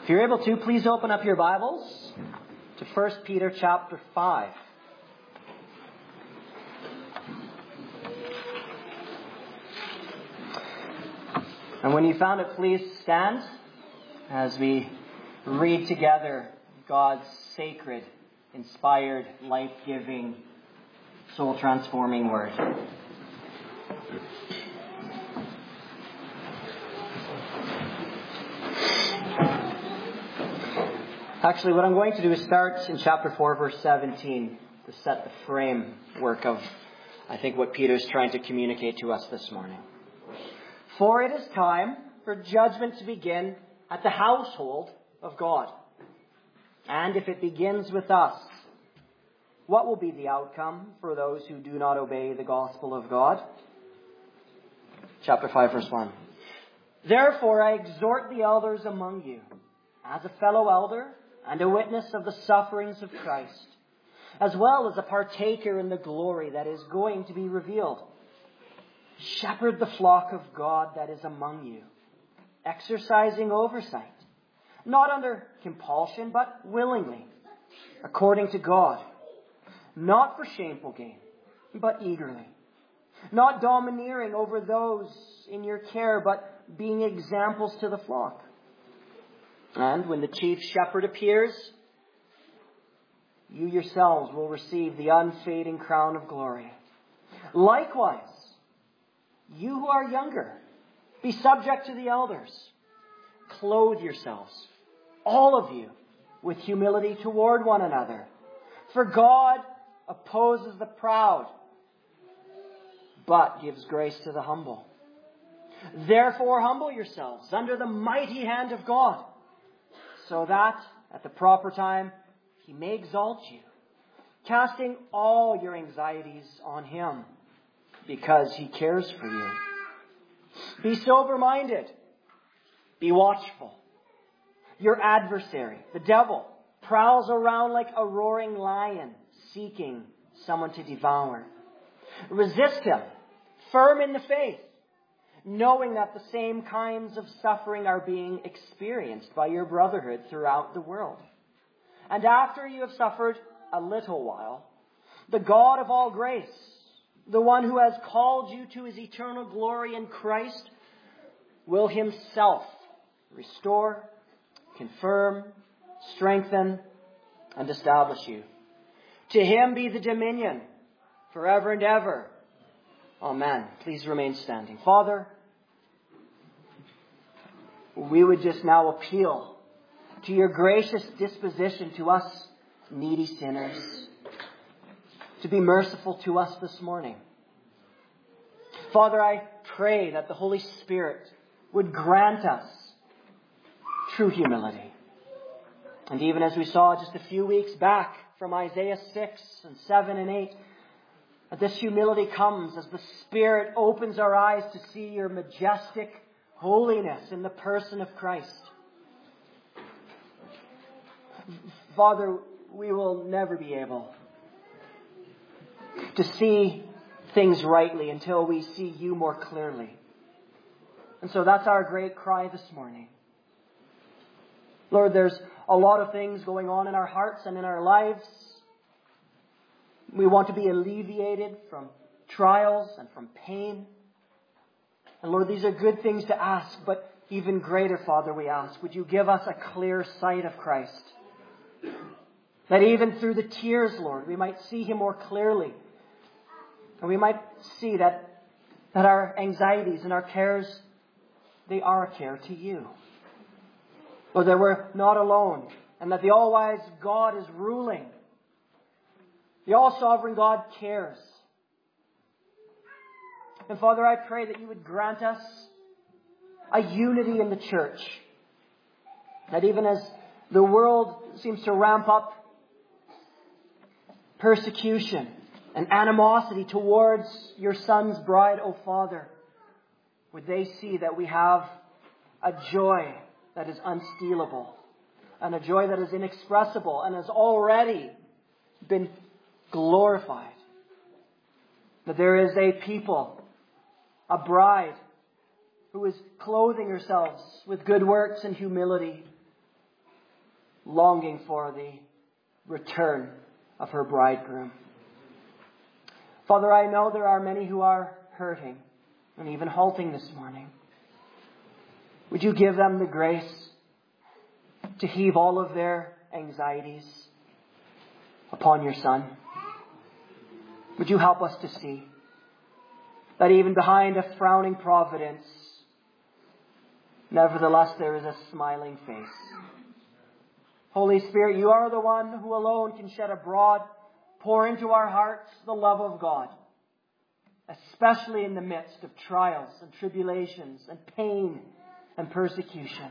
If you're able to, please open up your Bibles to 1 Peter chapter 5. And when you found it, please stand as we read together God's sacred, inspired, life-giving, soul-transforming Word. Actually, what I'm going to do is start in chapter 4, verse 17, to set the framework of, I think, what Peter's trying to communicate to us this morning. For it is time for judgment to begin at the household of God. And if it begins with us, what will be the outcome for those who do not obey the gospel of God? Chapter 5, verse 1. Therefore I exhort the elders among you, as a fellow elder and a witness of the sufferings of Christ, as well as a partaker in the glory that is going to be revealed. Shepherd the flock of God that is among you, exercising oversight, not under compulsion, but willingly, according to God, not for shameful gain, but eagerly, not domineering over those in your care, but being examples to the flock. And when the chief shepherd appears, you yourselves will receive the unfading crown of glory. Likewise, you who are younger, be subject to the elders. Clothe yourselves, all of you, with humility toward one another. For God opposes the proud, but gives grace to the humble. Therefore, humble yourselves under the mighty hand of God, so that at the proper time He may exalt you, casting all your anxieties on Him, because He cares for you. Be sober-minded. Be watchful. Your adversary, the devil, prowls around like a roaring lion, seeking someone to devour. Resist him, firm in the faith, knowing that the same kinds of suffering are being experienced by your brotherhood throughout the world. And after you have suffered a little while, the God of all grace, the one who has called you to His eternal glory in Christ, will Himself restore, confirm, strengthen, and establish you. To Him be the dominion forever and ever. Amen. Please remain standing. Father, we would just now appeal to your gracious disposition to us needy sinners, to be merciful to us this morning. Father, I pray that the Holy Spirit would grant us true humility. And even as we saw just a few weeks back from Isaiah 6 and 7 and 8, that this humility comes as the Spirit opens our eyes to see your majestic holiness in the person of Christ. Father, we will never be able to see things rightly until we see you more clearly. And so that's our great cry this morning. Lord, there's a lot of things going on in our hearts and in our lives. We want to be alleviated from trials and from pain. And Lord, these are good things to ask, but even greater, Father, we ask, would you give us a clear sight of Christ? That even through the tears, Lord, we might see Him more clearly. And we might see that our anxieties and our cares, they are a care to you. Lord, that we're not alone, and that the all-wise God is ruling. The all-sovereign God cares. And Father, I pray that you would grant us a unity in the church. That even as the world seems to ramp up persecution and animosity towards your Son's bride, O Father, would they see that we have a joy that is unstealable, and a joy that is inexpressible and has already been glorified. That there is a people, a bride, who is clothing herself with good works and humility, longing for the return of her bridegroom. Father, I know there are many who are hurting and even halting this morning. Would you give them the grace to heave all of their anxieties upon your Son? Would you help us to see that even behind a frowning providence, nevertheless there is a smiling face. Holy Spirit, you are the one who alone can shed abroad, pour into our hearts the love of God, especially in the midst of trials and tribulations and pain and persecution.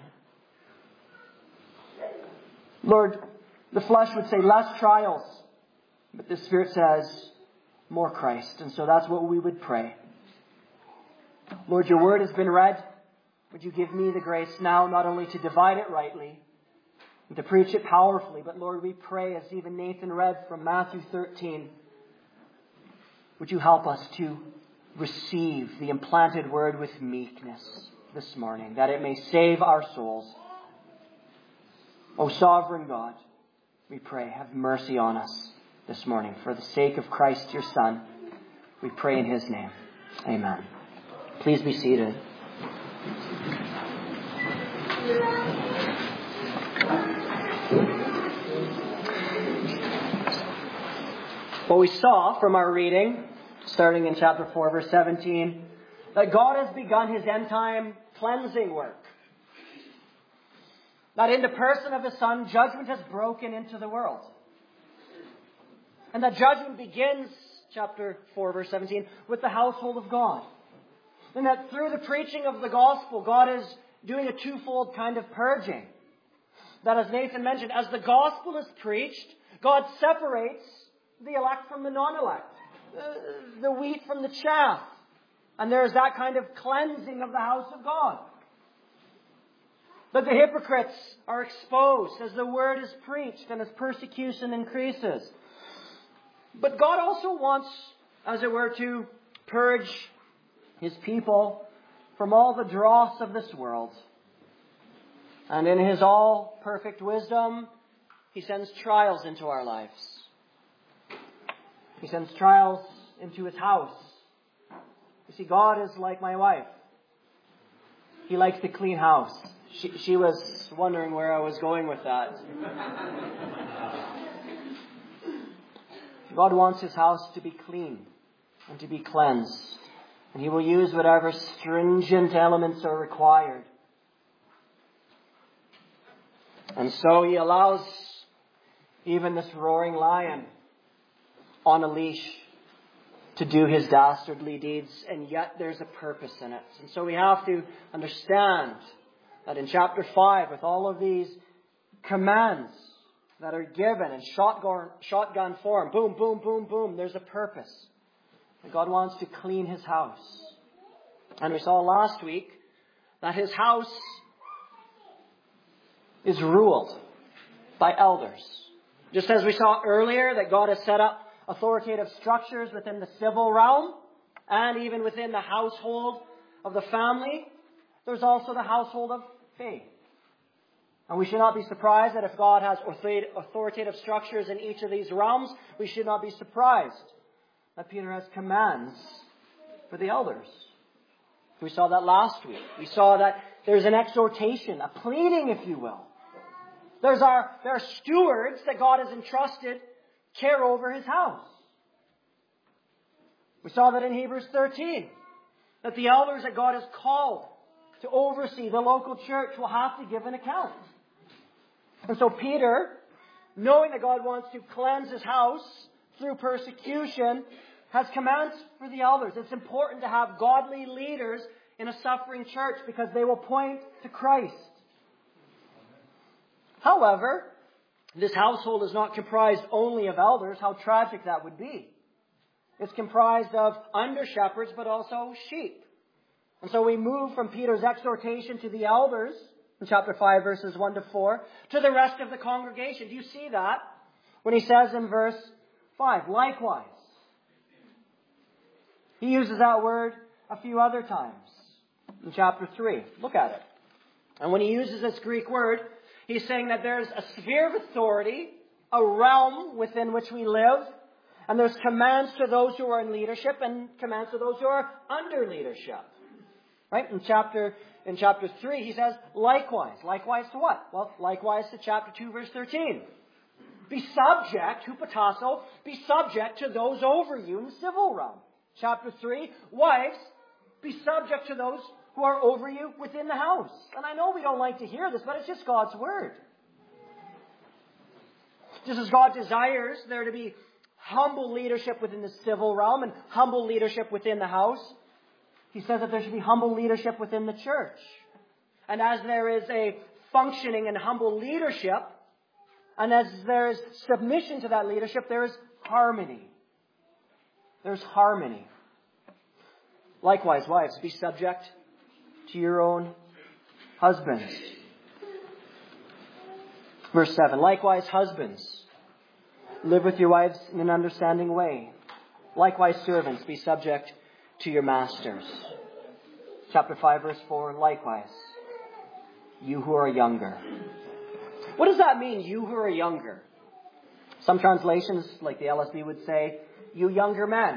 Lord, the flesh would say less trials, but the Spirit says more Christ. And so that's what we would pray. Lord, your word has been read. Would you give me the grace now not only to divide it rightly and to preach it powerfully, but Lord, we pray as even Nathan read from Matthew 13, would you help us to receive the implanted word with meekness this morning, that it may save our souls. O sovereign God, we pray, have mercy on us this morning. For the sake of Christ, your Son, we pray in his name. Amen. Please be seated. Well, we saw from our reading, starting in chapter 4, verse 17, that God has begun his end-time cleansing work. That in the person of his Son, judgment has broken into the world. And that judgment begins, chapter 4, verse 17, with the household of God. And that through the preaching of the gospel, God is doing a twofold kind of purging. That, as Nathan mentioned, as the gospel is preached, God separates the elect from the non-elect, the wheat from the chaff. And there's that kind of cleansing of the house of God. That the hypocrites are exposed as the word is preached and as persecution increases. But God also wants, as it were, to purge his people from all the dross of this world. And in his all perfect wisdom, he sends trials into our lives. He sends trials into his house. You see, God is like my wife. He likes the clean house. She was wondering where I was going with that. God wants his house to be clean and to be cleansed. And he will use whatever stringent elements are required. And so he allows even this roaring lion on a leash to do his dastardly deeds, and yet there's a purpose in it. And so we have to understand that in chapter 5, with all of these commands that are given in shotgun form, boom, boom, boom, boom, there's a purpose. And God wants to clean his house. And we saw last week that his house is ruled by elders. Just as we saw earlier that God has set up authoritative structures within the civil realm and even within the household of the family, there's also the household of faith. And we should not be surprised that if God has authoritative structures in each of these realms, we should not be surprised that Peter has commands for the elders. We saw that last week. We saw that there's an exhortation, a pleading, if you will. There are stewards that God has entrusted care over his house. We saw that in Hebrews 13, that the elders that God has called to oversee the local church will have to give an account. And so Peter, knowing that God wants to cleanse his house through persecution, has commands for the elders. It's important to have godly leaders in a suffering church because they will point to Christ. However, this household is not comprised only of elders. How tragic that would be. It's comprised of under-shepherds, but also sheep. And so we move from Peter's exhortation to the elders in chapter 5, verses 1 to 4, to the rest of the congregation. Do you see that? When he says in verse 5, likewise. He uses that word a few other times in chapter 3. Look at it. And when he uses this Greek word, He's saying that there's a sphere of authority, a realm within which we live, and there's commands to those who are in leadership and commands to those who are under leadership. Right? In chapter 3, he says, likewise. Likewise to what? Well, likewise to chapter 2, verse 13. Be subject, hupotasso, be subject to those over you in the civil realm. Chapter 3, wives, be subject to those who are over you within the house. And I know we don't like to hear this, but it's just God's word. Just as God desires there to be humble leadership within the civil realm and humble leadership within the house, he says that there should be humble leadership within the church. And as there is a functioning and humble leadership, and as there is submission to that leadership, there is harmony. There's harmony. Likewise, wives, be subject to your own husbands. Verse 7, likewise, husbands, live with your wives in an understanding way. Likewise, servants, be subject to your masters. Chapter 5, verse 4, likewise, you who are younger. What does that mean, you who are younger? Some translations, like the LSB would say, you younger men.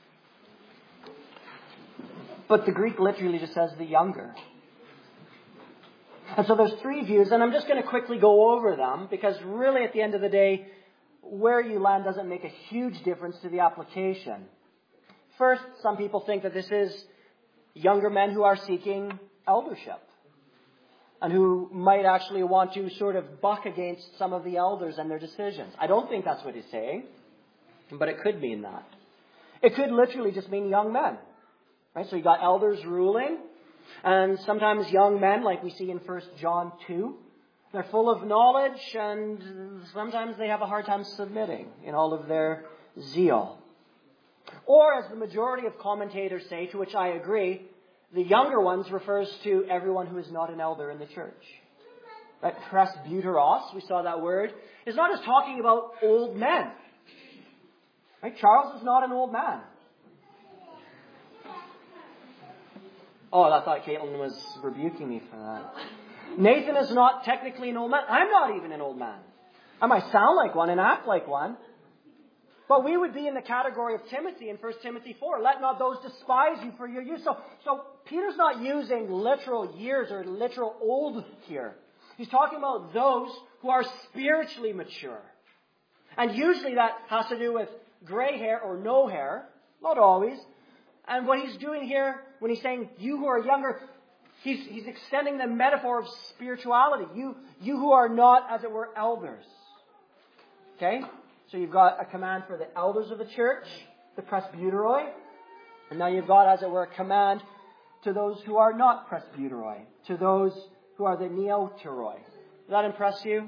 But the Greek literally just says the younger. And so there's three views, and I'm just going to quickly go over them, because really at the end of the day, where you land doesn't make a huge difference to the application. First, some people think that this is younger men who are seeking eldership, and who might actually want to sort of buck against some of the elders and their decisions. I don't think that's what he's saying, but it could mean that. It could literally just mean young men. Right? So you got elders ruling, and sometimes young men, like we see in 1 John 2, they're full of knowledge, and sometimes they have a hard time submitting in all of their zeal. Or, as the majority of commentators say, to which I agree, the younger ones refers to everyone who is not an elder in the church. Right? Presbyteros, we saw that word, is not just talking about old men. Right? Charles is not an old man. Oh, I thought Caitlin was rebuking me for that. Nathan is not technically an old man. I'm not even an old man. I might sound like one and act like one. But we would be in the category of Timothy in 1 Timothy 4. Let not those despise you for your youth. So Peter's not using literal years or literal old here. He's talking about those who are spiritually mature. And usually that has to do with gray hair or no hair. Not always. And what he's doing here, when he's saying you who are younger, he's extending the metaphor of spirituality. You who are not, as it were, elders. Okay? So you've got a command for the elders of the church, the presbyteroi. And now you've got, as it were, a command to those who are not presbyteroi, to those who are the neoteroi. Does that impress you?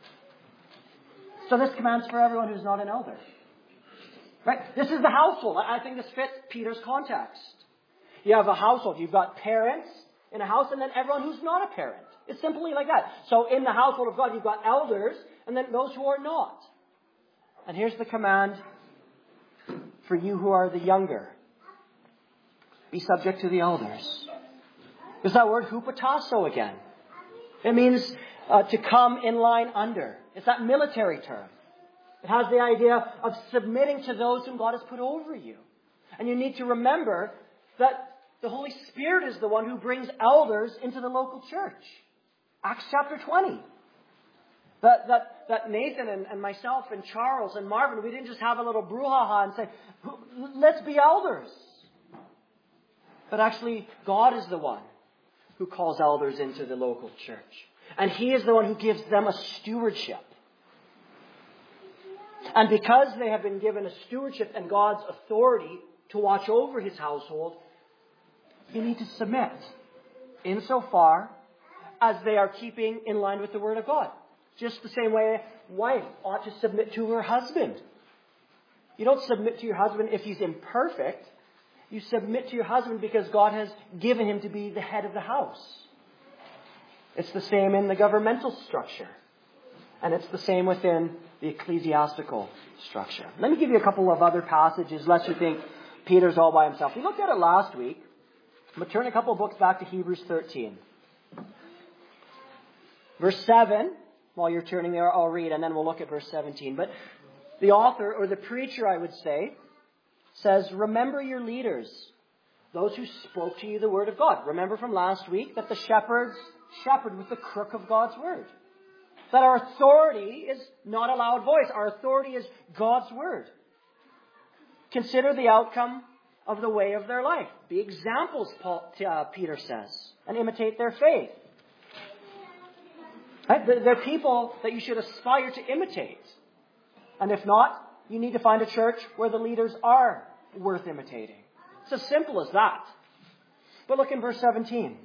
So this command's for everyone who's not an elder. Right? This is the household. I think this fits Peter's context. You have a household. You've got parents in a house, and then everyone who's not a parent. It's simply like that. So in the household of God, you've got elders, and then those who are not. And here's the command for you who are the younger. Be subject to the elders. There's that word hupotasso again. It means to come in line under. It's that military term. It has the idea of submitting to those whom God has put over you. And you need to remember that the Holy Spirit is the one who brings elders into the local church. Acts chapter 20. That Nathan and myself and Charles and Marvin, we didn't just have a little brouhaha and say, let's be elders. But actually, God is the one who calls elders into the local church. And He is the one who gives them a stewardship. And because they have been given a stewardship and God's authority to watch over His household, you need to submit insofar as they are keeping in line with the Word of God. Just the same way a wife ought to submit to her husband. You don't submit to your husband if he's imperfect. You submit to your husband because God has given him to be the head of the house. It's the same in the governmental structure. And it's the same within the ecclesiastical structure. Let me give you a couple of other passages, lest you think Peter's all by himself. We looked at it last week. I'm going to turn a couple of books back to Hebrews 13. Verse 7 While you're turning there, I'll read, and then we'll look at verse 17. But the author, or the preacher, I would say, says, remember your leaders, those who spoke to you the word of God. Remember from last week that the shepherds shepherd with the crook of God's word. That our authority is not a loud voice. Our authority is God's word. Consider the outcome of the way of their life. Be examples, Peter says, and imitate their faith. Right? They're people that you should aspire to imitate. And if not, you need to find a church where the leaders are worth imitating. It's as simple as that. But look in verse 17.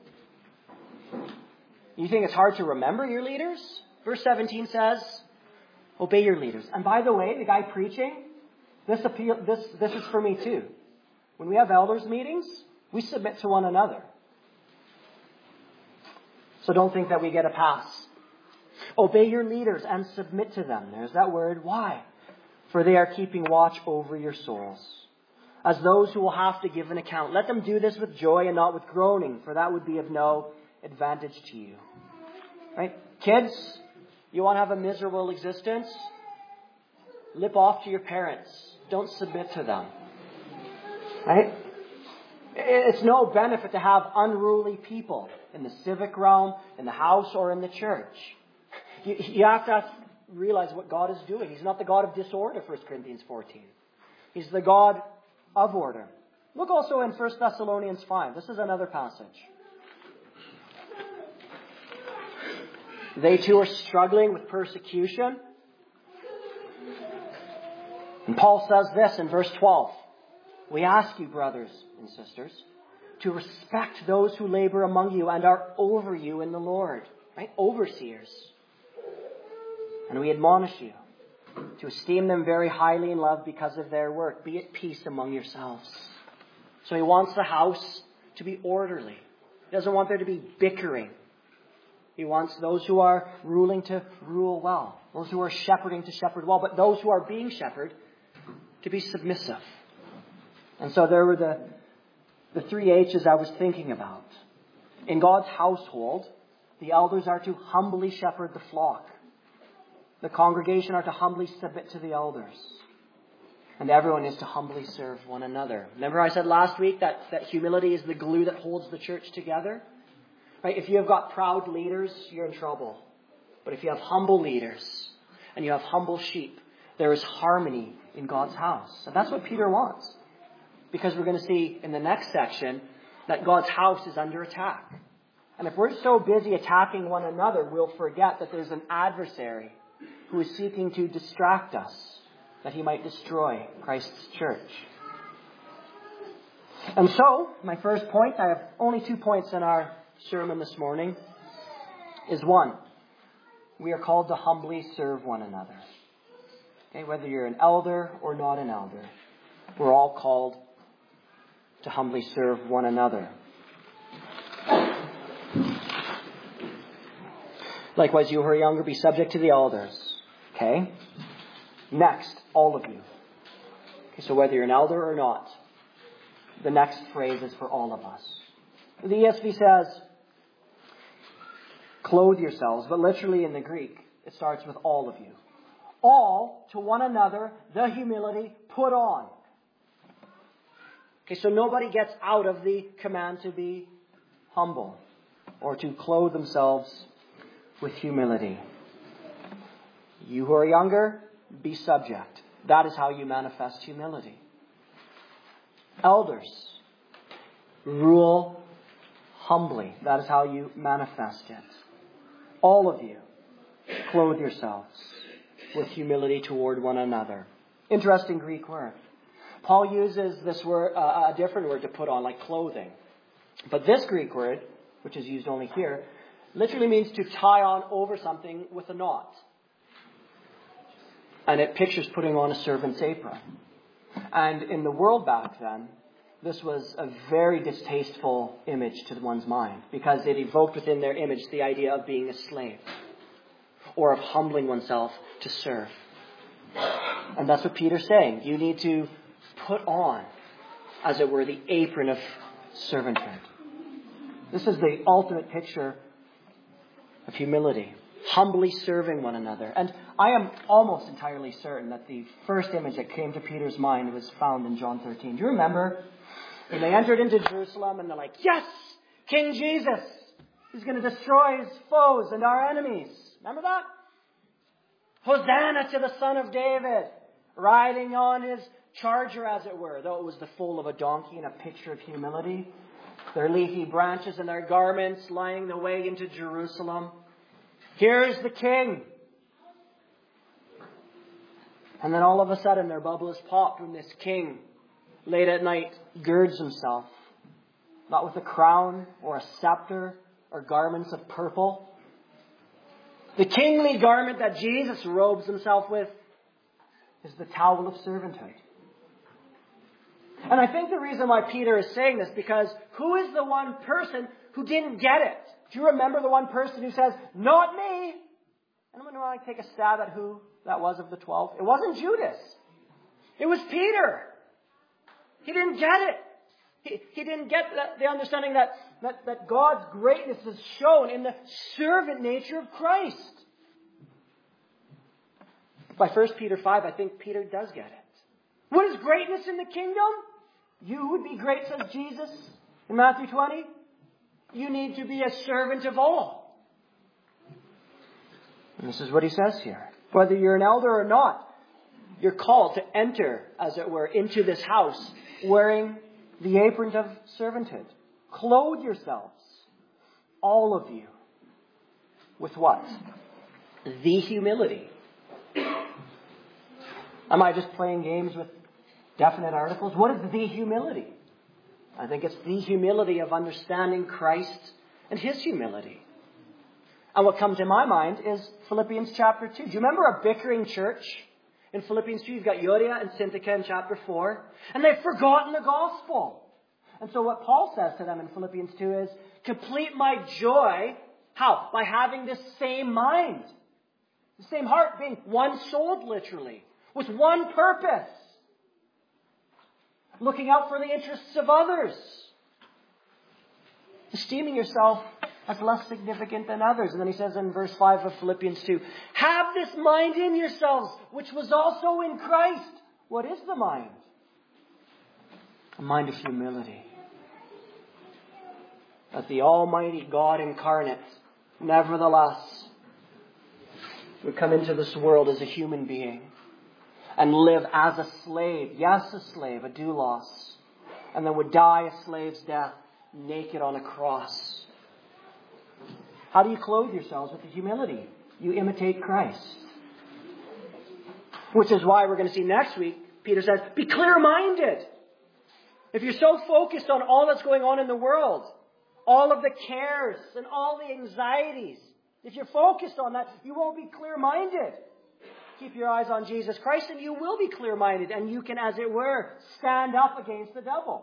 You think it's hard to remember your leaders? Verse 17 says, obey your leaders. And by the way, the guy preaching, this is for me too. When we have elders meetings, we submit to one another. So don't think that we get a pass. Obey your leaders and submit to them. There's that word. Why? For they are keeping watch over your souls, as those who will have to give an account. Let them do this with joy and not with groaning, for that would be of no advantage to you. Right? Kids, you want to have a miserable existence? Lip off to your parents. Don't submit to them. Right? It's no benefit to have unruly people in the civic realm, in the house, or in the church. You have to realize what God is doing. He's not the God of disorder, 1 Corinthians 14. He's the God of order. Look also in 1 Thessalonians 5. This is another passage. They too are struggling with persecution. And Paul says this in verse 12. We ask you, brothers and sisters, to respect those who labor among you and are over you in the Lord. Right? Overseers. And we admonish you to esteem them very highly in love because of their work. Be at peace among yourselves. So he wants the house to be orderly. He doesn't want there to be bickering. He wants those who are ruling to rule well. Those who are shepherding to shepherd well. But those who are being shepherded to be submissive. And so there were the 3 H's I was thinking about. In God's household, the elders are to humbly shepherd the flock. The congregation are to humbly submit to the elders. And everyone is to humbly serve one another. Remember I said last week that humility is the glue that holds the church together? Right? If you have got proud leaders, you're in trouble. But if you have humble leaders and you have humble sheep, there is harmony in God's house. And that's what Peter wants. Because we're going to see in the next section that God's house is under attack. And if we're so busy attacking one another, we'll forget that there's an adversary who is seeking to distract us, that he might destroy Christ's church. And so, my first point, I have only 2 points in our sermon this morning, is 1, we are called to humbly serve one another. Okay, whether you're an elder or not an elder, we're all called to humbly serve one another. Likewise, you who are younger, be subject to the elders. Okay? Next, all of you. Okay, so whether you're an elder or not, the next phrase is for all of us. The ESV says, clothe yourselves, but literally in the Greek, it starts with all of you. All to one another, the humility, put on. Okay, so nobody gets out of the command to be humble or to clothe themselves with humility. You who are younger, be subject. That is how you manifest humility. Elders, rule humbly. That is how you manifest it. All of you, clothe yourselves with humility toward one another. Interesting Greek word. Paul uses this word, a different word to put on, like clothing. But this Greek word, which is used only here, literally means to tie on over something with a knot. And it pictures putting on a servant's apron. And in the world back then, this was a very distasteful image to one's mind, because it evoked within their image the idea of being a slave or of humbling oneself to serve. And that's what Peter's saying. You need to put on, as it were, the apron of servanthood. This is the ultimate picture of humility. humbly serving one another. And I am almost entirely certain that the first image that came to Peter's mind was found in John 13. Do you remember? When they entered into Jerusalem and they're like, yes, King Jesus. He's going to destroy his foes and our enemies. Remember that? Hosanna to the Son of David, riding on his charger, as it were, though it was the foal of a donkey and a picture of humility. Their leafy branches and their garments lining the way into Jerusalem. Here's the King. And then all of a sudden their bubble is popped when this King, late at night, girds himself, not with a crown or a scepter or garments of purple. The kingly garment that Jesus robes himself with is the towel of servanthood. And I think the reason why Peter is saying this, because who is the one person who didn't get it? Do you remember the one person who says, not me? Anyone want to take a stab at who that was of the 12? It wasn't Judas. It was Peter. He didn't get it. He didn't get the understanding that God's greatness is shown in the servant nature of Christ. By 1 Peter 5, I think Peter does get it. What is greatness in the kingdom? You would be great, says Jesus in Matthew 20. You need to be a servant of all. And this is what he says here. Whether you're an elder or not, you're called to enter, as it were, into this house wearing the apron of servanthood. Clothe yourselves, all of you, with what? The humility. Am I just playing games with definite articles? What is the humility? I think it's the humility of understanding Christ and his humility. And what comes to my mind is Philippians chapter 2. Do you remember a bickering church? In Philippians 2, you've got Euodia and Syntyche in chapter 4. And they've forgotten the gospel. And so what Paul says to them in Philippians 2 is, complete my joy. How? By having this same mind. The same heart, being one-souled literally. With one purpose. Looking out for the interests of others. Esteeming yourself as less significant than others. And then he says in verse 5 of Philippians 2, have this mind in yourselves, which was also in Christ. What is the mind? A mind of humility. That the Almighty God incarnate, nevertheless, would come into this world as a human being and live as a slave. Yes, a slave, a doulos. And then would die a slave's death, naked on a cross. How do you clothe yourselves with the humility? You imitate Christ. Which is why we're going to see next week, Peter says, be clear-minded. If you're so focused on all that's going on in the world, all of the cares and all the anxieties, if you're focused on that, you won't be clear-minded. Keep your eyes on Jesus Christ and you will be clear-minded and you can, as it were, stand up against the devil.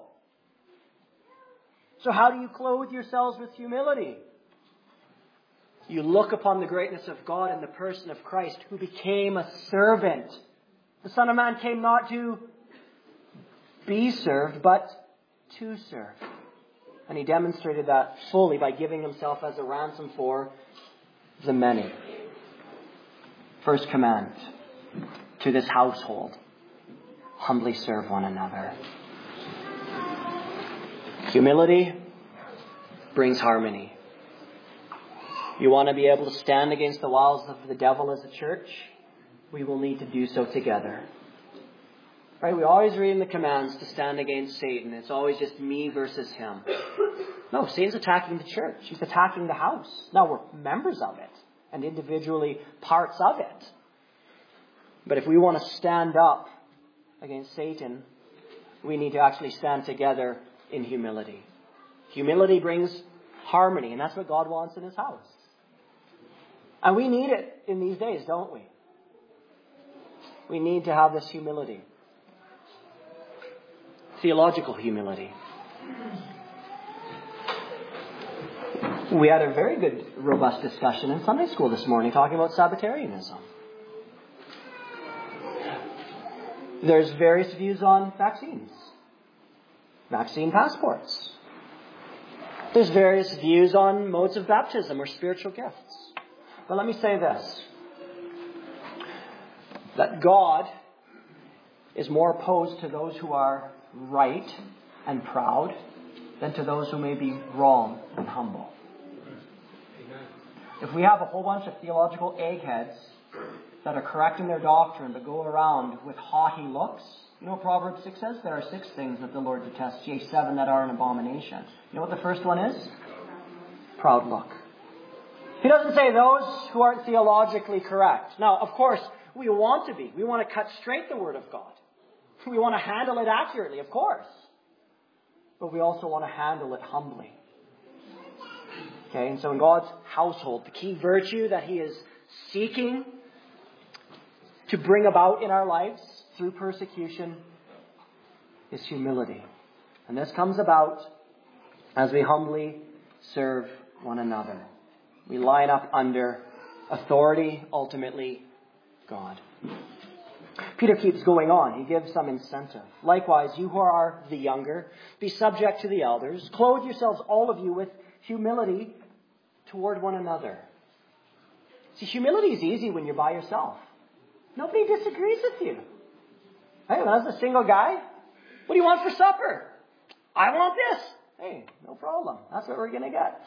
So how do you clothe yourselves with humility? You look upon the greatness of God in the person of Christ, who became a servant. The Son of Man came not to be served, but to serve. And he demonstrated that fully by giving himself as a ransom for the many. First command to this household: humbly serve one another. Humility brings harmony. You want to be able to stand against the wiles of the devil as a church? We will need to do so together. Right? We always read in the commands to stand against Satan. It's always just me versus him. No, Satan's attacking the church. He's attacking the house. Now, we're members of it and individually parts of it. But if we want to stand up against Satan, we need to actually stand together in humility. Humility brings harmony, and that's what God wants in his house. And we need it in these days, don't we? We need to have this humility. Theological humility. We had a very good, robust discussion in Sunday school this morning talking about Sabbatarianism. There's various views on vaccines. Vaccine passports. There's various views on modes of baptism or spiritual gifts. But let me say this, that God is more opposed to those who are right and proud than to those who may be wrong and humble. If we have a whole bunch of theological eggheads that are correcting their doctrine but go around with haughty looks, you know what Proverbs 6 says? There are 6 things that the Lord detests, yea, 7 that are an abomination. You know what the first one is? Proud look. He doesn't say those who aren't theologically correct. Now, of course, we want to be. We want to cut straight the Word of God. We want to handle it accurately, of course. But we also want to handle it humbly. Okay, and so in God's household, the key virtue that He is seeking to bring about in our lives through persecution is humility. And this comes about as we humbly serve one another. We line up under authority, ultimately God. Peter keeps going on. He gives some incentive. Likewise, you who are the younger, be subject to the elders. Clothe yourselves, all of you, with humility toward one another. See, humility is easy when you're by yourself. Nobody disagrees with you. Hey, when I was a single guy, what do you want for supper? I want this. Hey, no problem. That's what we're going to get.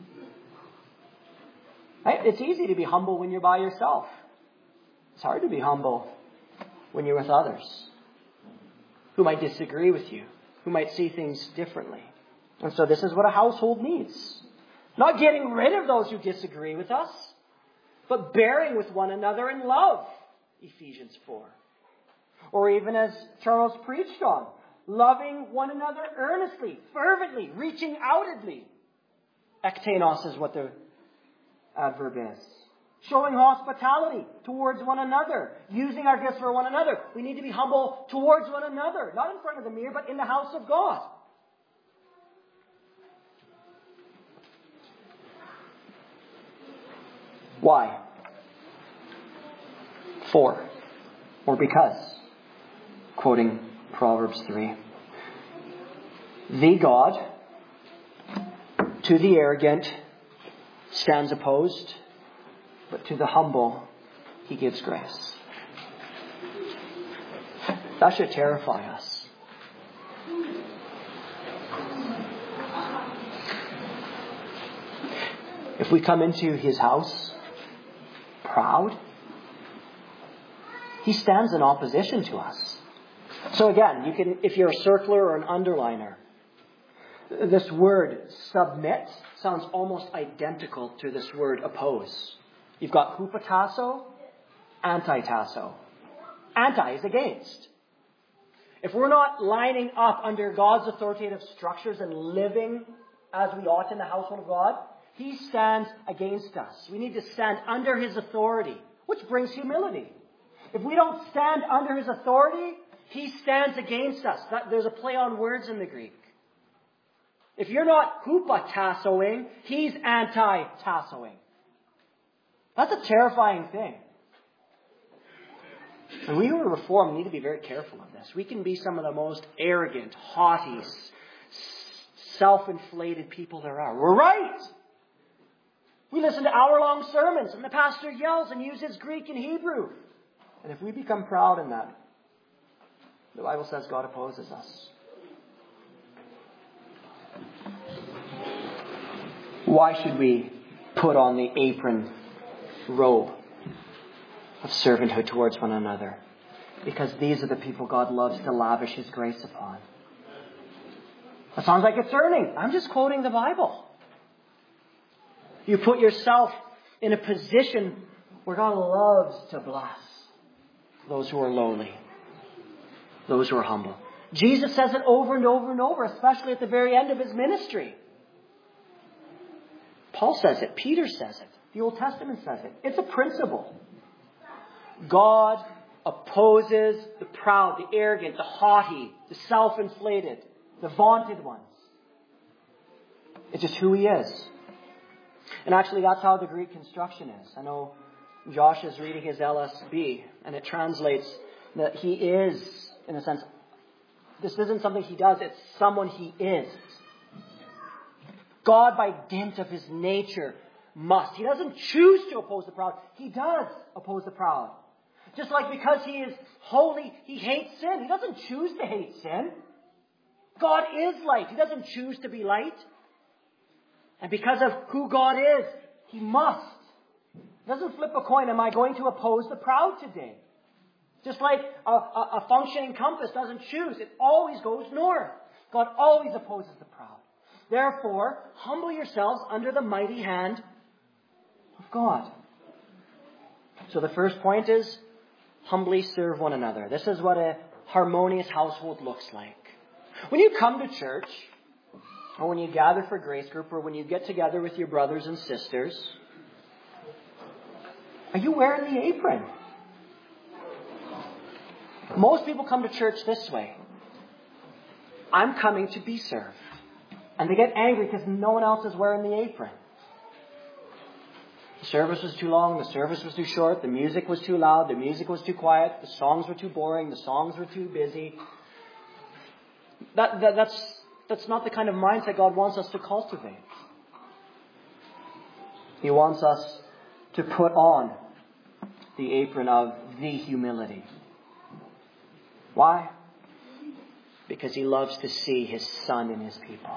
Hey, it's easy to be humble when you're by yourself. It's hard to be humble when you're with others who might disagree with you, who might see things differently. And so this is what a household needs. Not getting rid of those who disagree with us, but bearing with one another in love, Ephesians 4. Or even as Charles preached on, loving one another earnestly, fervently, reaching outwardly. Ektenos is what the adverb is. Showing hospitality towards one another. Using our gifts for one another. We need to be humble towards one another. Not in front of the mirror, but in the house of God. Why? For. Or because. Quoting Proverbs 3. The God to the arrogant stands opposed, but to the humble He gives grace. That should terrify us. If we come into His house proud, He stands in opposition to us. So again, you can, if you're a circler or an underliner, this word submit sounds almost identical to this word oppose. You've got hupatasso, antitasso. Anti is against. If we're not lining up under God's authoritative structures and living as we ought in the household of God, He stands against us. We need to stand under His authority, which brings humility. If we don't stand under His authority, He stands against us. There's a play on words in the Greek. If you're not hupatassoing, He's anti-tassoing. That's a terrifying thing. And we who are Reformed need to be very careful of this. We can be some of the most arrogant, haughty, self-inflated people there are. We're right. We listen to hour-long sermons and the pastor yells and uses Greek and Hebrew. And if we become proud in that, the Bible says God opposes us. Why should we put on the apron robe of servanthood towards one another? Because these are the people God loves to lavish His grace upon. That sounds like it's earning. I'm just quoting the Bible. You put yourself in a position where God loves to bless those who are lowly, those who are humble. Jesus says it over and over and over, especially at the very end of His ministry. Paul says it. Peter says it. The Old Testament says it. It's a principle. God opposes the proud, the arrogant, the haughty, the self-inflated, the vaunted ones. It's just who He is. And actually, that's how the Greek construction is. I know Josh is reading his LSB, and it translates that He is, in a sense, this isn't something He does, it's someone He is. God, by dint of His nature, must. He doesn't choose to oppose the proud. He does oppose the proud. Just like because He is holy, He hates sin. He doesn't choose to hate sin. God is light. He doesn't choose to be light. And because of who God is, He must. He doesn't flip a coin, am I going to oppose the proud today? Just like a functioning compass doesn't choose. It always goes north. God always opposes the proud. Therefore, humble yourselves under the mighty hand of God. So the first point is, humbly serve one another. This is what a harmonious household looks like. When you come to church, or when you gather for grace group, or when you get together with your brothers and sisters, are you wearing the apron? Most people come to church this way. I'm coming to be served. And they get angry because no one else is wearing the apron. The service was too long, the service was too short, the music was too loud, the music was too quiet, the songs were too boring, the songs were too busy. That's not the kind of mindset God wants us to cultivate. He wants us to put on the apron of the humility. Why? Because He loves to see His Son in His people.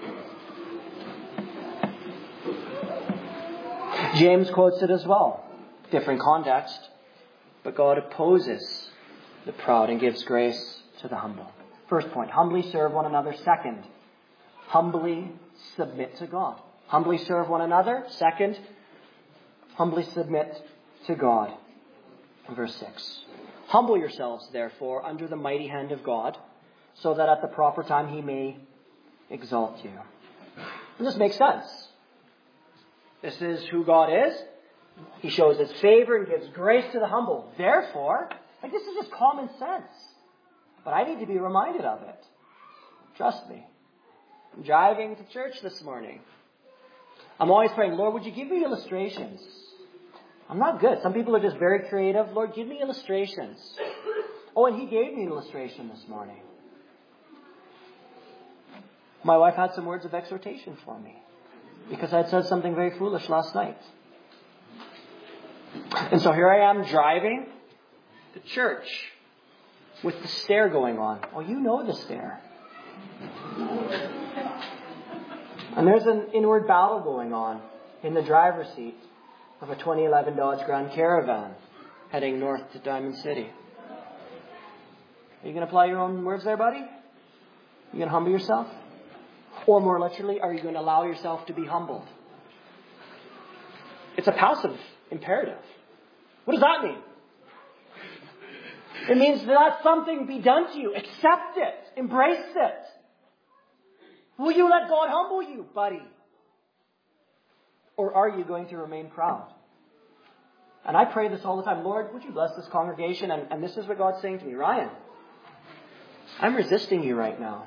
James quotes it as well. Different context. But God opposes the proud and gives grace to the humble. First point, humbly serve one another. Second, humbly submit to God. Humbly serve one another. Second, humbly submit to God. Verse 6. Humble yourselves, therefore, under the mighty hand of God, so that at the proper time He may exalt you. And this makes sense. This is who God is. He shows His favor and gives grace to the humble. Therefore, this is just common sense. But I need to be reminded of it. Trust me. I'm driving to church this morning. I'm always praying, Lord, would you give me illustrations? I'm not good. Some people are just very creative. Lord, give me illustrations. Oh, and He gave me an illustration this morning. My wife had some words of exhortation for me because I had said something very foolish last night. And so here I am driving to church with the stair going on. Oh, you know the stair. And there's an inward battle going on in the driver's seat of a 2011 Dodge Grand Caravan heading north to Diamond City. Are you going to apply your own words there, buddy? You going to humble yourself? Or more literally, are you going to allow yourself to be humbled? It's a passive imperative. What does that mean? It means that something be done to you. Accept it. Embrace it. Will you let God humble you, buddy? Or are you going to remain proud? And I pray this all the time. Lord, would you bless this congregation? And this is what God's saying to me. Ryan, I'm resisting you right now.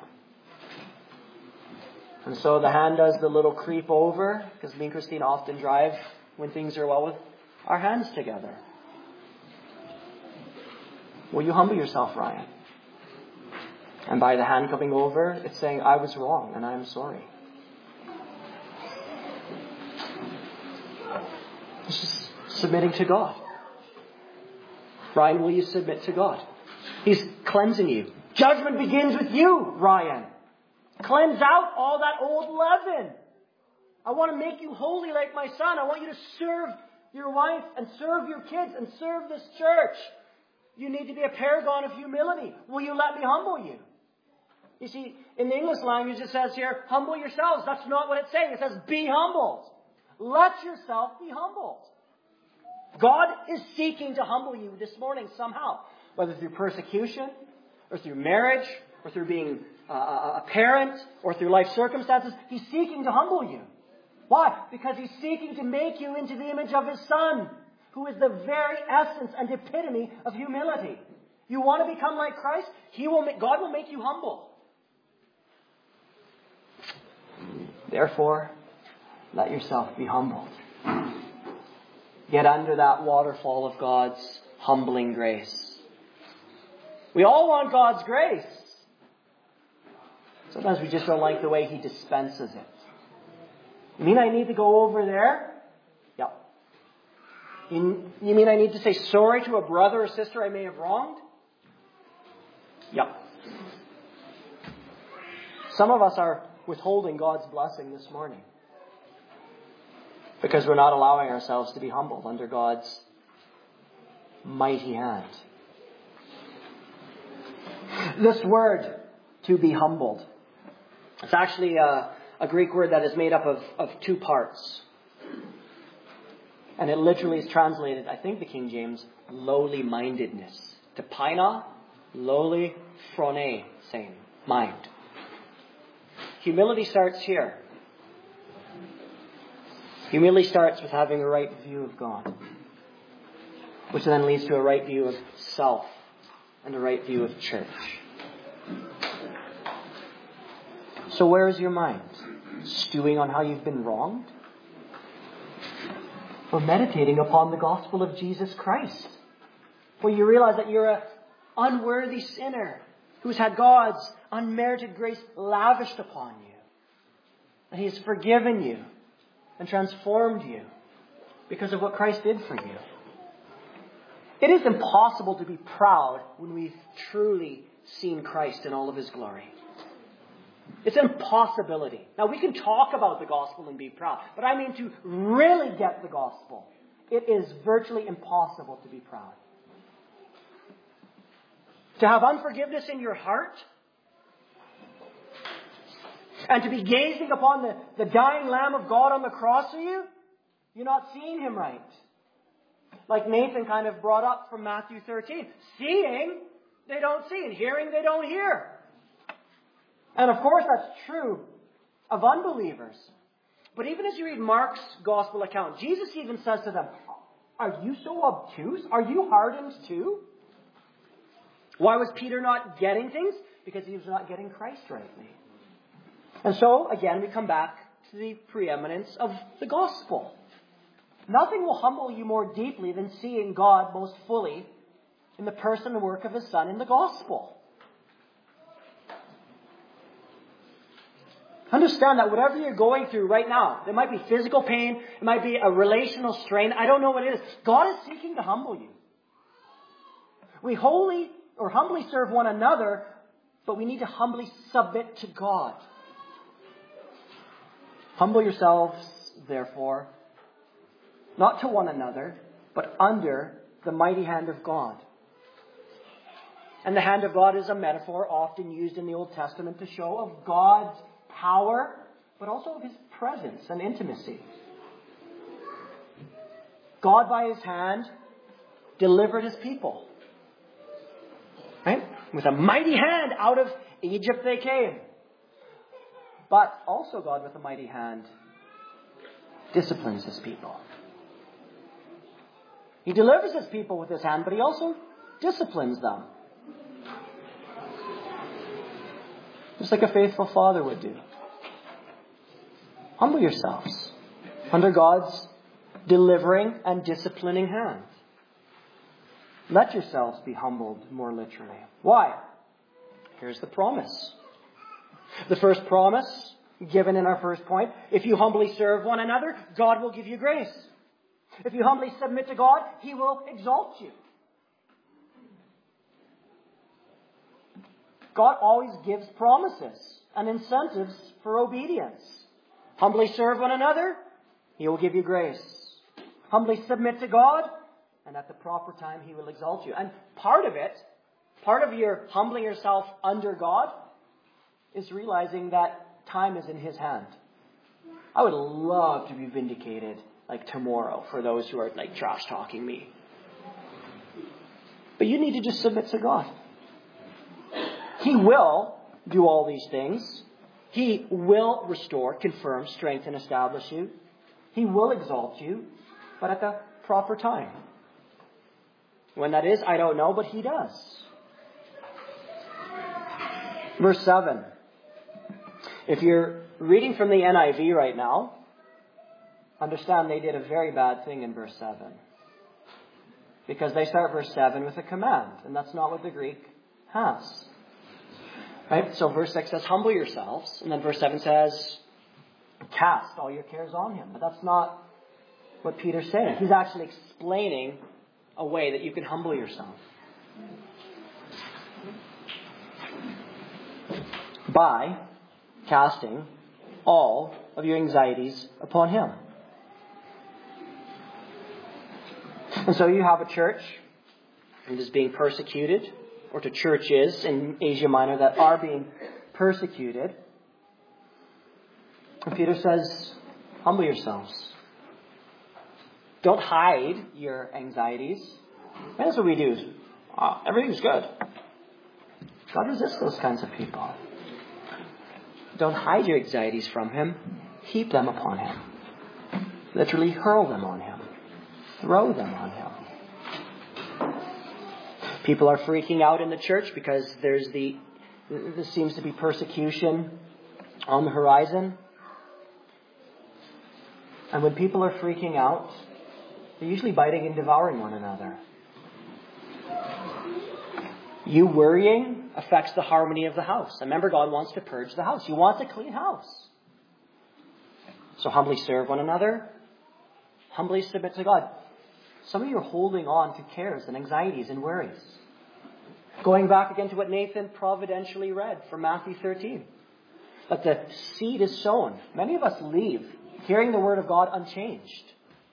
And so the hand does the little creep over, because me and Christine often drive when things are well with our hands together. Will you humble yourself, Ryan? And by the hand coming over, it's saying, I was wrong and I'm sorry. It's just submitting to God. Ryan, will you submit to God? He's cleansing you. Judgment begins with you, Ryan. Cleanse out all that old leaven. I want to make you holy like my Son. I want you to serve your wife and serve your kids and serve this church. You need to be a paragon of humility. Will you let me humble you? You see, in the English language it says here, humble yourselves. That's not what it's saying. It says, be humbled. Let yourself be humbled. God is seeking to humble you this morning somehow. Whether through persecution, or through marriage, or through being a parent, or through life circumstances. He's seeking to humble you. Why? Because He's seeking to make you into the image of His Son, who is the very essence and epitome of humility. You want to become like Christ? God will make you humble. Therefore, let yourself be humbled. Get under that waterfall of God's humbling grace. We all want God's grace. Sometimes we just don't like the way He dispenses it. You mean I need to go over there You mean I need to say sorry to a brother or sister I may have wronged? Yep. Some of us are withholding God's blessing this morning because we're not allowing ourselves to be humbled under God's mighty hand. This word, to be humbled, it's actually a Greek word that is made up of two parts. And it literally is translated, I think the King James, lowly-mindedness. Tapaina, lowly, phrone, same, mind. Humility starts here. Humility starts with having a right view of God, which then leads to a right view of self and a right view of church. So where is your mind? Stewing on how you've been wronged? Or meditating upon the gospel of Jesus Christ, where you realize that you're an unworthy sinner who's had God's unmerited grace lavished upon you. And He has forgiven you and transformed you because of what Christ did for you. It is impossible to be proud when we've truly seen Christ in all of His glory. It's an impossibility. Now, we can talk about the gospel and be proud, but I mean to really get the gospel. It is virtually impossible to be proud. To have unforgiveness in your heart and to be gazing upon the dying Lamb of God on the cross for you, you're not seeing Him right. Like Nathan kind of brought up from Matthew 13. Seeing, they don't see, and hearing, they don't hear. And of course, that's true of unbelievers. But even as you read Mark's gospel account, Jesus even says to them, are you so obtuse? Are you hardened too? Why was Peter not getting things? Because he was not getting Christ rightly. And so, again, we come back to the preeminence of the gospel. Nothing will humble you more deeply than seeing God most fully in the person and work of His Son in the gospel. Understand that whatever you're going through right now, there might be physical pain, it might be a relational strain, I don't know what it is. God is seeking to humble you. We humbly serve one another, but we need to humbly submit to God. Humble yourselves, therefore, not to one another, but under the mighty hand of God. And the hand of God is a metaphor often used in the Old Testament to show of God's power, but also of His presence and intimacy. God, by His hand, delivered His people. Right? With a mighty hand out of Egypt they came. But also God, with a mighty hand, disciplines His people. He delivers His people with His hand, but He also disciplines them. Just like a faithful father would do. Humble yourselves under God's delivering and disciplining hand. Let yourselves be humbled more literally. Why? Here's the promise. The first promise given in our first point, if you humbly serve one another, God will give you grace. If you humbly submit to God, He will exalt you. God always gives promises and incentives for obedience. Humbly serve one another, He will give you grace. Humbly submit to God, and at the proper time He will exalt you. And part of your humbling yourself under God is realizing that time is in His hand. I would love to be vindicated like tomorrow for those who are like trash talking me. But you need to just submit to God. He will do all these things. He will restore, confirm, strengthen, establish you. He will exalt you, but at the proper time. When that is, I don't know, but He does. Verse 7. If you're reading from the NIV right now, understand they did a very bad thing in verse 7. Because they start verse 7 with a command, and that's not what the Greek has. Right? So verse 6 says, humble yourselves. And then verse 7 says, cast all your cares on Him. But that's not what Peter's saying. He's actually explaining a way that you can humble yourself. By casting all of your anxieties upon Him. And so you have a church that is being persecuted, or to churches in Asia Minor that are being persecuted. And Peter says, humble yourselves. Don't hide your anxieties. And that's what we do. Everything's good. God resists those kinds of people. Don't hide your anxieties from Him. Heap them upon Him. Literally hurl them on Him. Throw them on Him. People are freaking out in the church because there seems to be persecution on the horizon. And when people are freaking out, they're usually biting and devouring one another. You worrying affects the harmony of the house. Remember, God wants to purge the house. You want a clean house. So humbly serve one another. Humbly submit to God. Some of you are holding on to cares and anxieties and worries. Going back again to what Nathan providentially read from Matthew 13. That the seed is sown. Many of us leave hearing the word of God unchanged.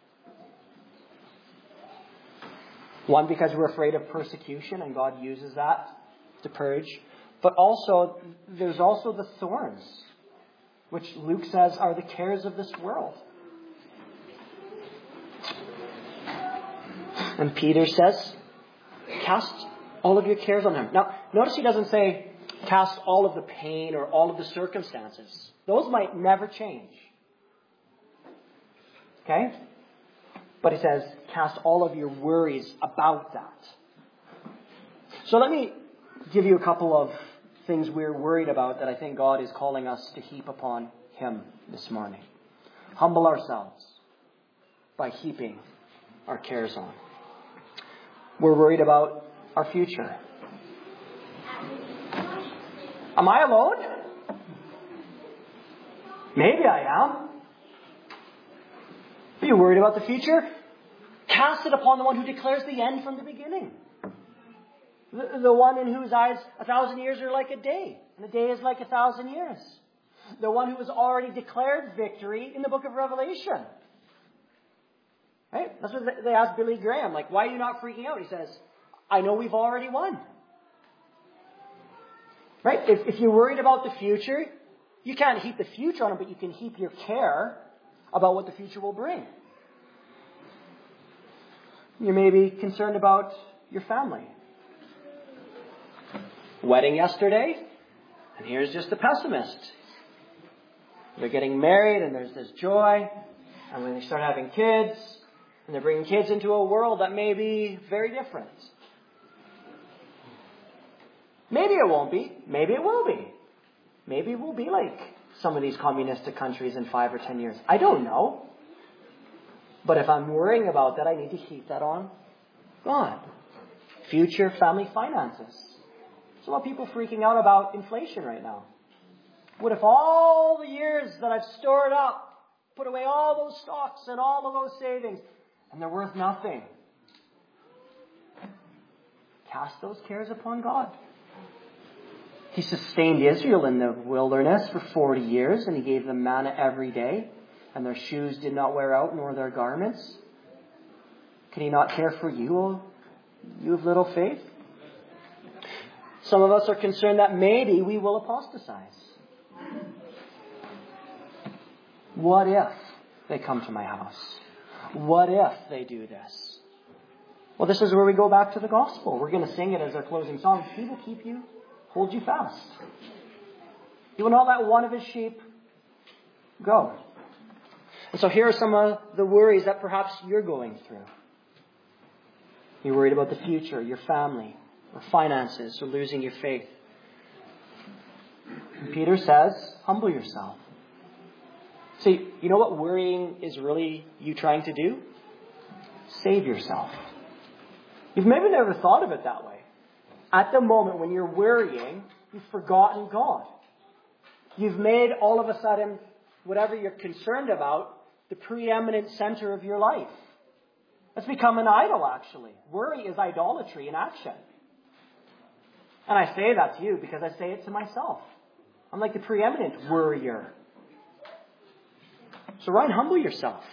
One, because we're afraid of persecution, and God uses that to purge. But also, there's also the thorns, which Luke says are the cares of this world. And Peter says, cast all of your cares on Him. Now, notice he doesn't say, cast all of the pain or all of the circumstances. Those might never change. Okay? But he says, cast all of your worries about that. So let me give you a couple of things we're worried about that I think God is calling us to heap upon Him this morning. Humble ourselves by heaping our cares on. We're worried about our future. Am I alone? Maybe I am. Are you worried about the future? Cast it upon the one who declares the end from the beginning. The one in whose eyes 1,000 years are like a day, and a day is like 1,000 years. The one who has already declared victory in the book of Revelation. Right? That's what they asked Billy Graham. Like, why are you not freaking out? He says, I know we've already won. Right? If you're worried about the future, you can't heap the future on it, but you can heap your care about what the future will bring. You may be concerned about your family. Wedding yesterday, and here's just the pessimist. They're getting married, and there's this joy, and when they start having kids, and they're bringing kids into a world that may be very different. Maybe it won't be. Maybe it will be. Maybe it will be like some of these communistic countries in 5 or 10 years. I don't know. But if I'm worrying about that, I need to heap that on God. Future family finances. There's a lot of people freaking out about inflation right now. What if all the years that I've stored up, put away all those stocks and all of those savings, and they're worth nothing? Cast those cares upon God. He sustained Israel in the wilderness for 40 years, and He gave them manna every day, and their shoes did not wear out, nor their garments. Can He not care for you, you of little faith? Some of us are concerned that maybe we will apostatize. What if they come to my house? What if they do this? Well, this is where we go back to the gospel. We're going to sing it as our closing song. He will keep you, hold you fast. He will not let one of His sheep go. And so here are some of the worries that perhaps you're going through. You're worried about the future, your family, or finances, or losing your faith. And Peter says, humble yourself. See, you know what worrying is really you trying to do? Save yourself. You've maybe never thought of it that way. At the moment when you're worrying, you've forgotten God. You've made all of a sudden whatever you're concerned about the preeminent center of your life. It's become an idol, actually. Worry is idolatry in action. And I say that to you because I say it to myself. I'm like the preeminent worrier. So Ryan, humble yourself.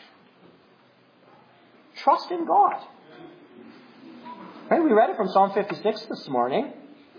Trust in God. Right? We read it from Psalm 56 this morning.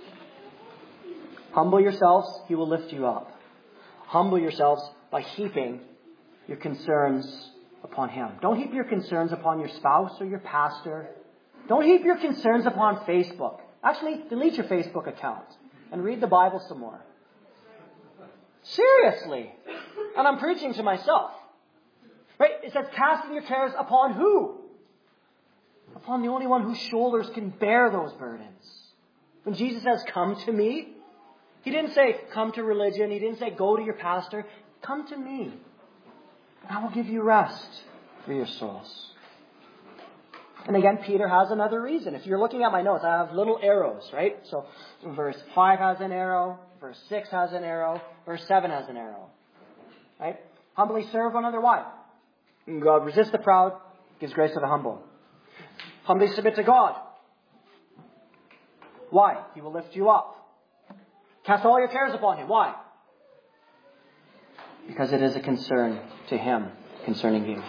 Humble yourselves, He will lift you up. Humble yourselves by heaping your concerns upon Him. Don't heap your concerns upon your spouse or your pastor. Don't heap your concerns upon Facebook. Actually, delete your Facebook account and read the Bible some more. Seriously. And I'm preaching to myself. Right? It says casting your cares upon who? Upon the only one whose shoulders can bear those burdens. When Jesus says, come to me, He didn't say, come to religion. He didn't say, go to your pastor. Come to me. And I will give you rest for your souls. And again, Peter has another reason. If you're looking at my notes, I have little arrows, right? So verse 5 has an arrow. Verse 6 has an arrow. Verse 7 has an arrow. Right? Humbly serve one another. Why? God resists the proud, gives grace to the humble. Humbly submit to God. Why? He will lift you up. Cast all your cares upon Him. Why? Because it is a concern to Him concerning you.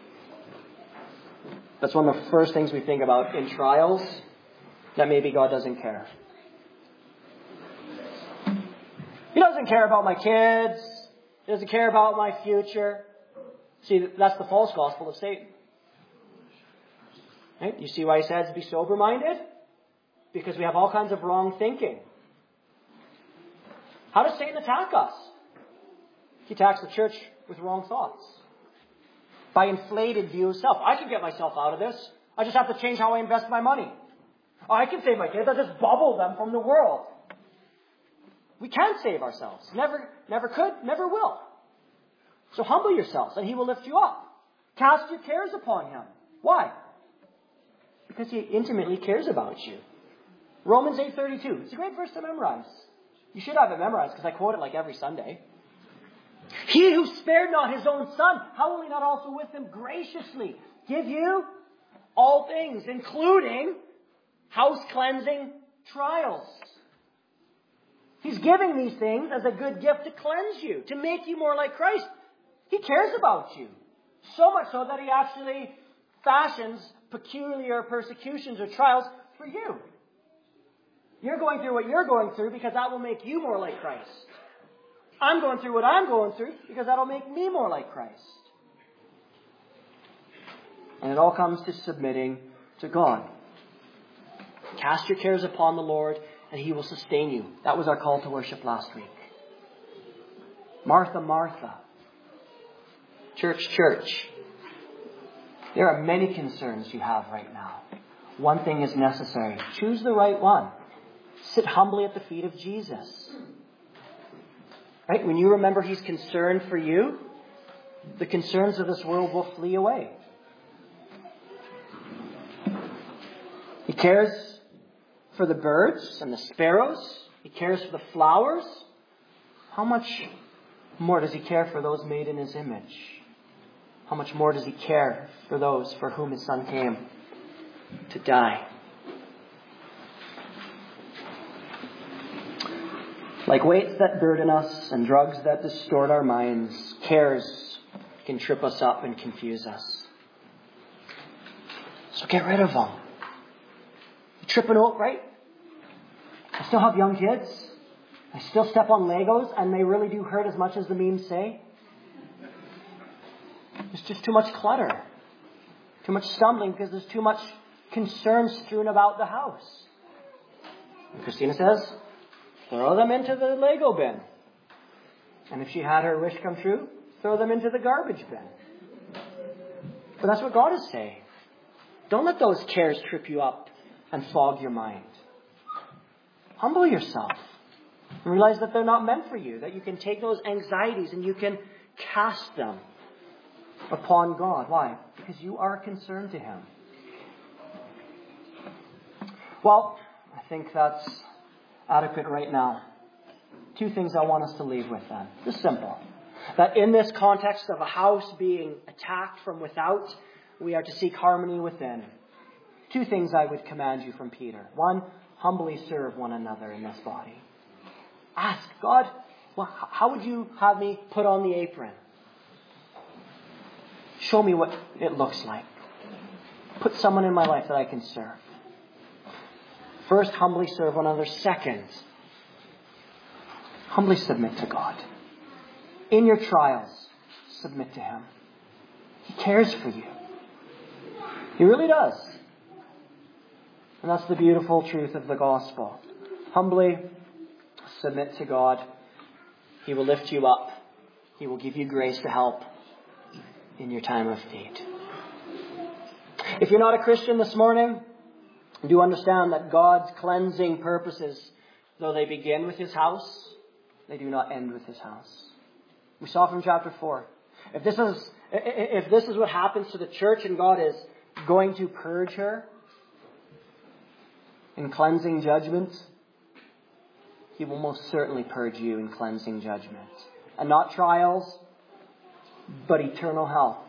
That's one of the first things we think about in trials, that maybe God doesn't care. He doesn't care about my kids. He doesn't care about my future. See, that's the false gospel of Satan. Right? You see why He says be sober-minded? Because we have all kinds of wrong thinking. How does Satan attack us? He attacks the church with wrong thoughts. By inflated view of self. I can get myself out of this. I just have to change how I invest my money. I can save my kids. I just bubble them from the world. We can't save ourselves. Never could, never will. So humble yourselves and He will lift you up. Cast your cares upon Him. Why? Because He intimately cares about you. Romans 8:32. It's a great verse to memorize. You should have it memorized because I quote it like every Sunday. He who spared not His own Son, how will He not also with Him graciously give you all things, including house cleansing trials? He's giving these things as a good gift to cleanse you, to make you more like Christ. He cares about you. So much so that He actually fashions peculiar persecutions or trials for you. You're going through what you're going through because that will make you more like Christ. I'm going through what I'm going through because that'll make me more like Christ. And it all comes to submitting to God. Cast your cares upon the Lord and He will sustain you. That was our call to worship last week. Martha, Martha. Church, church. There are many concerns you have right now. One thing is necessary. Choose the right one. Sit humbly at the feet of Jesus. Right? When you remember He's concerned for you, the concerns of this world will flee away. He cares for the birds and the sparrows. He cares for the flowers. How much more does He care for those made in His image? How much more does He care for those for whom His Son came to die? Like weights that burden us and drugs that distort our minds, cares can trip us up and confuse us. So get rid of them. Tripping over, right? I still have young kids. I still step on Legos and they really do hurt as much as the memes say. There's just too much clutter. Too much stumbling because there's too much concern strewn about the house. And Christina says, throw them into the Lego bin. And if she had her wish come true, throw them into the garbage bin. But that's what God is saying. Don't let those cares trip you up and fog your mind. Humble yourself. And realize that they're not meant for you. That you can take those anxieties and you can cast them upon God. Why? Because you are concerned to Him. Well, I think that's adequate right now. Two things I want us to leave with then. Just simple. That in this context of a house being attacked from without, we are to seek harmony within. 2 things I would command you from Peter. 1, humbly serve one another in this body. Ask God, well, how would you have me put on the apron? Show me what it looks like. Put someone in my life that I can serve. First, humbly serve one another. Second, humbly submit to God. In your trials, submit to Him. He cares for you. He really does. And that's the beautiful truth of the gospel. Humbly submit to God. He will lift you up. He will give you grace to help in your time of need. If you're not a Christian this morning, do understand that God's cleansing purposes, though they begin with His house, they do not end with His house. We saw from chapter 4. If this is what happens to the church and God is going to purge her in cleansing judgment, He will most certainly purge you in cleansing judgment. And not trials, but eternal hell.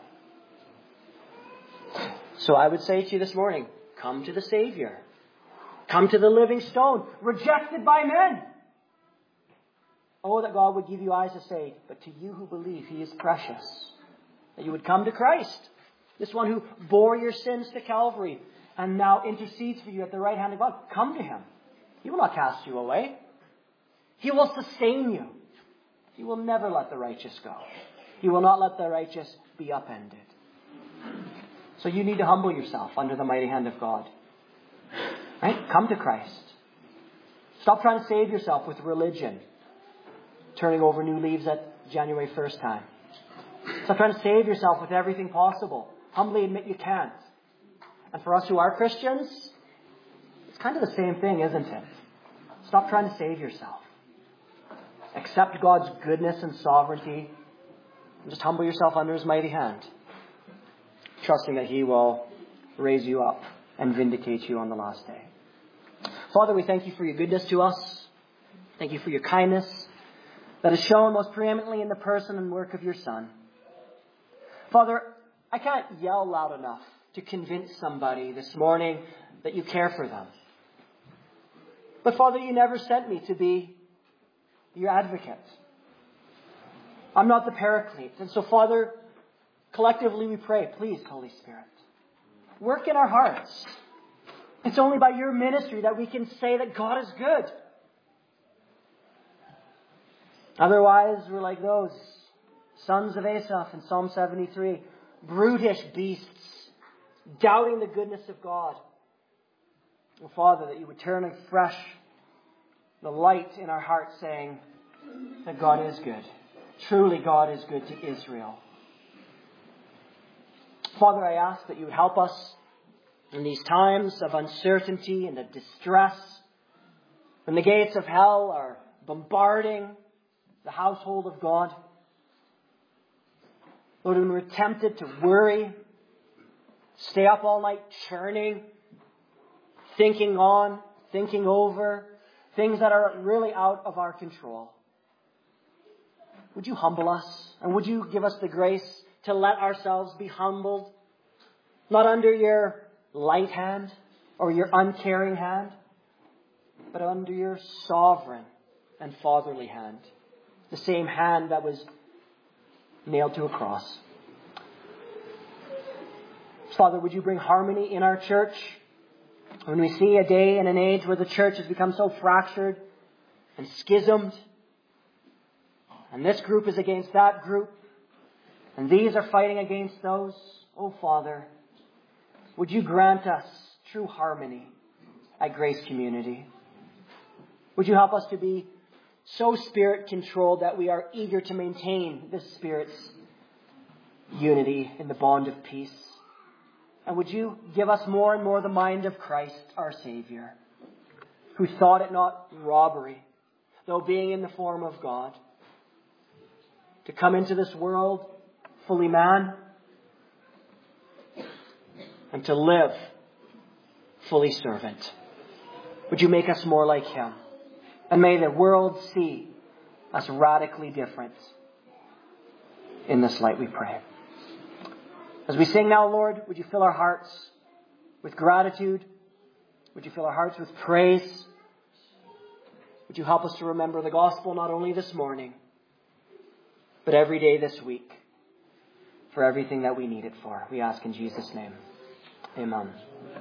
So I would say to you this morning, come to the Savior. Come to the living stone, rejected by men. Oh, that God would give you eyes to see, but to you who believe, He is precious. That you would come to Christ, this one who bore your sins to Calvary and now intercedes for you at the right hand of God. Come to Him. He will not cast you away. He will sustain you. He will never let the righteous go. He will not let the righteous be upended. So you need to humble yourself under the mighty hand of God. Right? Come to Christ. Stop trying to save yourself with religion. Turning over new leaves at January 1st time. Stop trying to save yourself with everything possible. Humbly admit you can't. And for us who are Christians, it's kind of the same thing, isn't it? Stop trying to save yourself. Accept God's goodness and sovereignty. And just humble yourself under His mighty hand. Trusting that He will raise you up and vindicate you on the last day. Father, we thank You for Your goodness to us. Thank You for Your kindness that is shown most preeminently in the person and work of Your Son. Father, I can't yell loud enough to convince somebody this morning that You care for them. But Father, You never sent me to be Your advocate. I'm not the paraclete. And so Father, collectively we pray, please, Holy Spirit, work in our hearts. It's only by Your ministry that we can say that God is good. Otherwise, we're like those sons of Asaph in Psalm 73, brutish beasts, doubting the goodness of God. Oh, Father, that You would turn afresh the light in our hearts, saying that God is good. Truly, God is good to Israel. Father, I ask that You would help us in these times of uncertainty and of distress, when the gates of hell are bombarding the household of God. Lord, when we're tempted to worry, stay up all night churning, thinking on, thinking over, things that are really out of our control. Would You humble us, and would You give us the grace to let ourselves be humbled, not under Your light hand or Your uncaring hand, but under Your sovereign and fatherly hand, the same hand that was nailed to a cross. Father, would You bring harmony in our church? When we see a day and an age where the church has become so fractured and schismed, and this group is against that group, and these are fighting against those, oh Father, would You grant us true harmony at Grace Community? Would You help us to be so Spirit-controlled that we are eager to maintain this Spirit's unity in the bond of peace? And would You give us more and more the mind of Christ, our Savior, who thought it not robbery, though being in the form of God, to come into this world fully man and to live fully servant. Would You make us more like Him? And may the world see us radically different In this light we pray. As we sing now, Lord, would you fill our hearts with gratitude? Would you fill our hearts with praise? Would you help us to remember the gospel not only this morning, but every day this week for everything that we need it for? We ask in Jesus' name. Amen.